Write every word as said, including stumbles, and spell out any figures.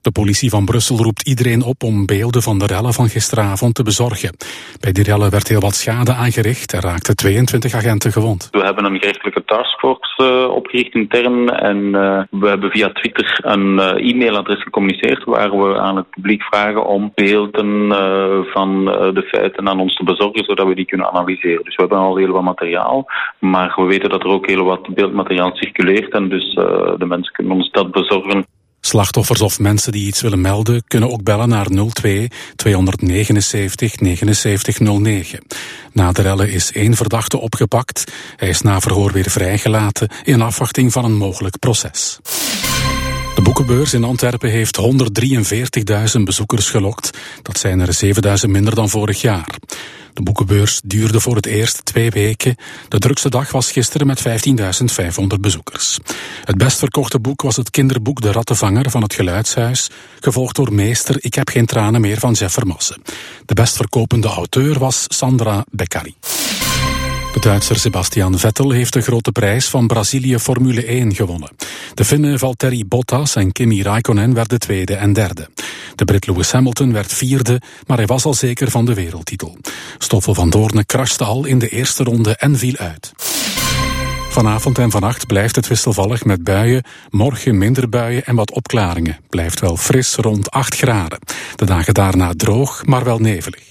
De politie van Brussel roept iedereen op om beelden van de rellen van gisteravond te bezorgen. Bij die rellen werd heel wat schade aangericht en raakten tweeëntwintig agenten gewond. We hebben een gerechtelijke taskforce uh, opgericht intern en uh, we hebben via Twitter een uh, e-mailadres gecommuniceerd waar we aan het publiek vragen om beelden uh, van uh, de feiten aan ons te bezorgen zodat we die kunnen analyseren. Dus we hebben al heel wat materiaal, maar we weten dat er ook heel wat beeldmateriaal circuleert en dus uh, de mensen kunnen ons dat bezorgen. Slachtoffers of mensen die iets willen melden kunnen ook bellen naar nul twee tweehonderdnegenenzeventig negenenzeventig nul negen. Na de rellen is één verdachte opgepakt. Hij is na verhoor weer vrijgelaten in afwachting van een mogelijk proces. De boekenbeurs in Antwerpen heeft honderddrieënveertigduizend bezoekers gelokt. Dat zijn er zevenduizend minder dan vorig jaar. De boekenbeurs duurde voor het eerst twee weken. De drukste dag was gisteren met vijftienduizend vijfhonderd bezoekers. Het best verkochte boek was het kinderboek De Rattenvanger van het Geluidshuis, gevolgd door Meester Ik heb geen tranen meer van Jeff Vermassen. De best verkopende auteur was Sandra Beccari. De Duitser Sebastian Vettel heeft de grote prijs van Brazilië Formule één gewonnen. De Finnen Valtteri Bottas en Kimi Räikkönen werden tweede en derde. De Brit Lewis Hamilton werd vierde, maar hij was al zeker van de wereldtitel. Stoffel van Doorne crashte al in de eerste ronde en viel uit. Vanavond en vannacht blijft het wisselvallig met buien. Morgen minder buien en wat opklaringen. Blijft wel fris rond acht graden. De dagen daarna droog, maar wel nevelig.